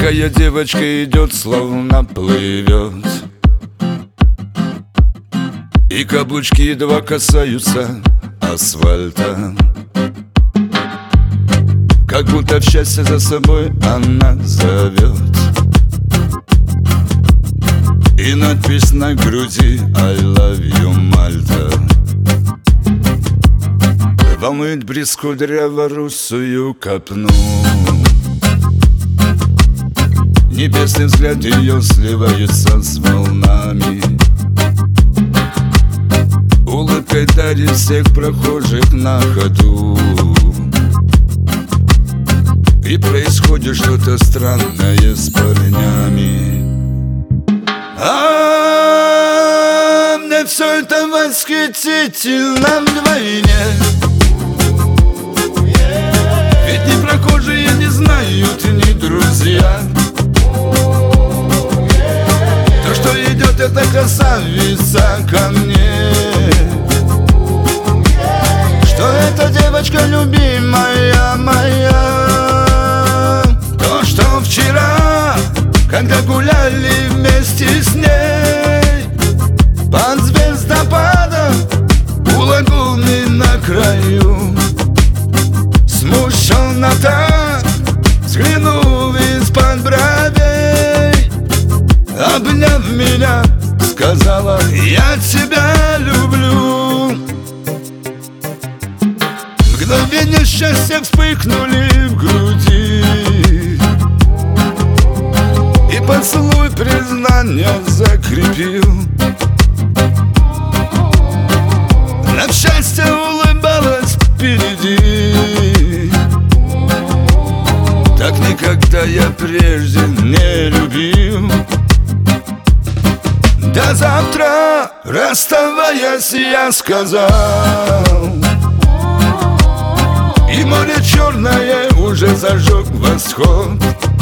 Тихая девочка идет, словно плывет, и каблучки едва касаются асфальта. Как будто в счастье за собой она зовет, и надпись на груди I love you, Мальта. Волнует бриз кудряво-русую копну, небесный взгляд ее сливается с волнами. Улыбкой дарит всех прохожих на ходу, и происходит что-то странное с парнями. Мне все это восхитительно вдвойне, ведь ни прохожие не знают, ни друзья. То, что идет эта красавица ко мне, что эта девочка любимая моя. То, что вчера, когда гуляли вместе с ней под звездопадом у лагуны на краю, смущенно так взглянув из-под бровей, обняв меня, сказала: я тебя люблю. Мгновения счастья вспыхнули в груди, и поцелуй признания закрепил. На счастье улыбалась впереди, так никогда я прежде не любил. До завтра, расставаясь, я сказал, и море черное уже зажег восход.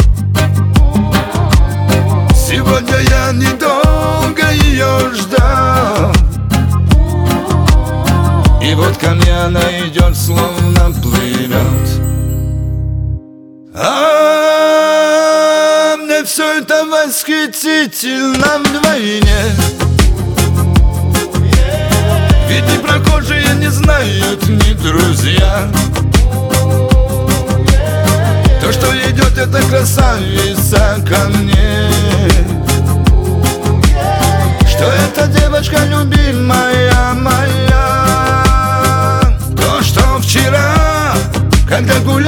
Сегодня я недолго ее ждал, и вот ко мне она идет, словно плывет. Мне все это восхитительно вдвойне, ведь ни прохожие не знают, ни друзья. То, что идет эта красавица ко мне, что эта девочка любимая моя. То, что вчера, когда гуляли